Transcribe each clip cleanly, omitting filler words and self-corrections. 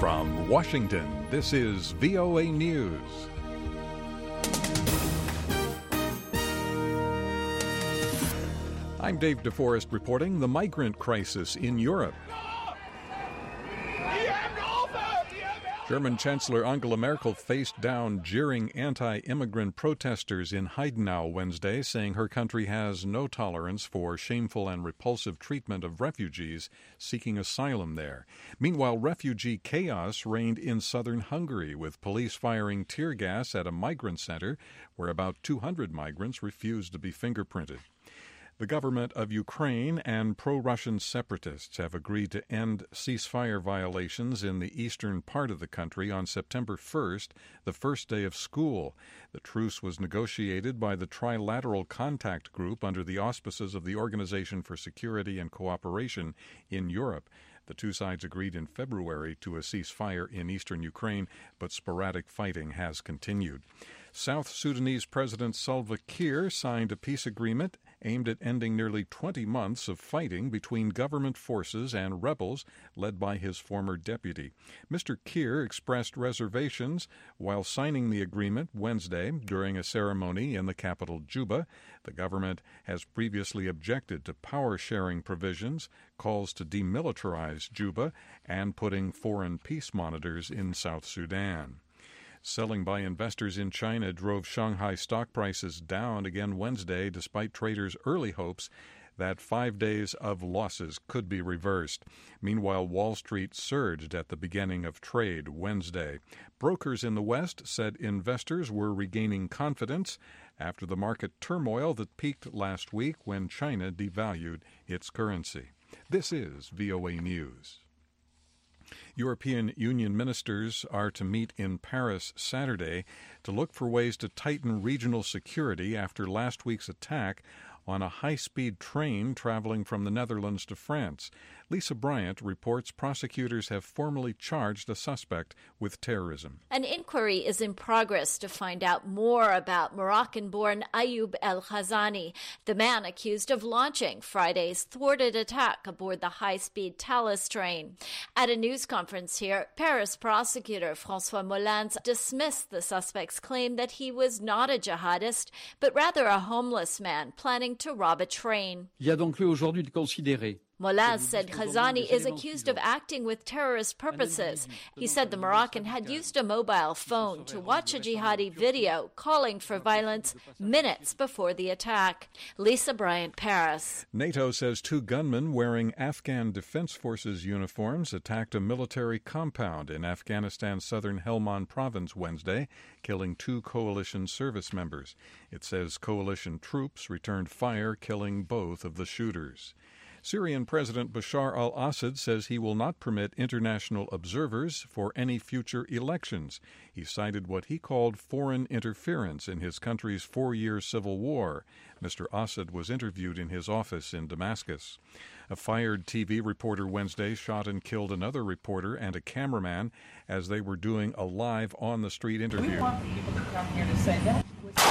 From Washington, this is VOA News. I'm Dave DeForest reporting the migrant crisis in Europe. German Chancellor Angela Merkel faced down jeering anti-immigrant protesters in Heidenau Wednesday, saying her country has no tolerance for shameful and repulsive treatment of refugees seeking asylum there. Meanwhile, refugee chaos reigned in southern Hungary, with police firing tear gas at a migrant center where about 200 migrants refused to be fingerprinted. The government of Ukraine and pro-Russian separatists have agreed to end ceasefire violations in the eastern part of the country on September 1st, the first day of school. The truce was negotiated by the Trilateral Contact Group under the auspices of the Organization for Security and Cooperation in Europe. The two sides agreed in February to a ceasefire in eastern Ukraine, but sporadic fighting has continued. South Sudanese President Salva Kiir signed a peace agreement aimed at ending nearly 20 months of fighting between government forces and rebels led by his former deputy. Mr. Kiir expressed reservations while signing the agreement Wednesday during a ceremony in the capital, Juba. The government has previously objected to power-sharing provisions, calls to demilitarize Juba, and putting foreign peace monitors in South Sudan. Selling by investors in China drove Shanghai stock prices down again Wednesday, despite traders' early hopes that 5 days of losses could be reversed. Meanwhile, Wall Street surged at the beginning of trade Wednesday. Brokers in the West said investors were regaining confidence after the market turmoil that peaked last week when China devalued its currency. This is VOA News. European Union ministers are to meet in Paris Saturday to look for ways to tighten regional security after last week's attack on a high-speed train traveling from the Netherlands to France. Lisa Bryant reports prosecutors have formally charged a suspect with terrorism. An inquiry is in progress to find out more about Moroccan-born Ayoub El Khazani, the man accused of launching Friday's thwarted attack aboard the high-speed Thalys train. At a news conference here, Paris prosecutor François Molins dismissed the suspect's claim that he was not a jihadist, but rather a homeless man planning to rob a train. Il y a donc lieu aujourd'hui de considérer. Molins said Khazani is accused of acting with terrorist purposes. He said the Moroccan had used a mobile phone to watch a jihadi video calling for violence minutes before the attack. Lisa Bryant, Paris. NATO says 2 gunmen wearing Afghan Defense Forces uniforms attacked a military compound in Afghanistan's southern Helmand province Wednesday, killing 2 coalition service members. It says coalition troops returned fire, killing both of the shooters. Syrian President Bashar al-Assad says he will not permit international observers for any future elections. He cited what he called foreign interference in his country's 4-year civil war. Mr. Assad was interviewed in his office in Damascus. A fired TV reporter Wednesday shot and killed another reporter and a cameraman as they were doing a live on-the-street interview. We want people to come here to say that.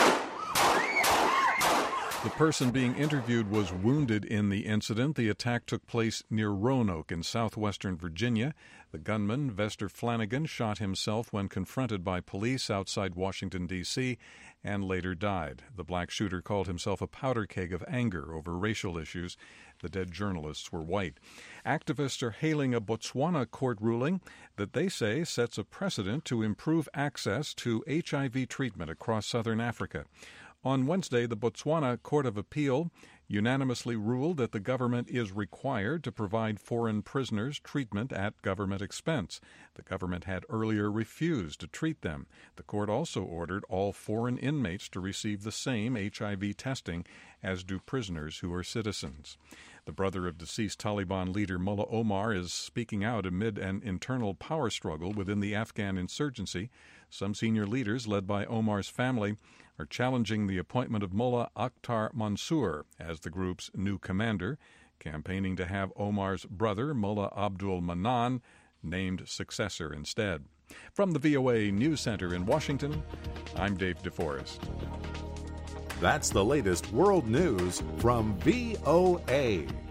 The person being interviewed was wounded in the incident. The attack took place near Roanoke in southwestern Virginia. The gunman, Vester Flanagan, shot himself when confronted by police outside Washington, D.C., and later died. The black shooter called himself a powder keg of anger over racial issues. The dead journalists were white. Activists are hailing a Botswana court ruling that they say sets a precedent to improve access to HIV treatment across southern Africa. On Wednesday, the Botswana Court of Appeal unanimously ruled that the government is required to provide foreign prisoners treatment at government expense. The government had earlier refused to treat them. The court also ordered all foreign inmates to receive the same HIV testing as do prisoners who are citizens. The brother of deceased Taliban leader Mullah Omar is speaking out amid an internal power struggle within the Afghan insurgency. Some senior leaders, led by Omar's family, are challenging the appointment of Mullah Akhtar Mansour as the group's new commander, campaigning to have Omar's brother, Mullah Abdul Manan, named successor instead. From the VOA News Center in Washington, I'm Dave DeForest. That's the latest world news from VOA.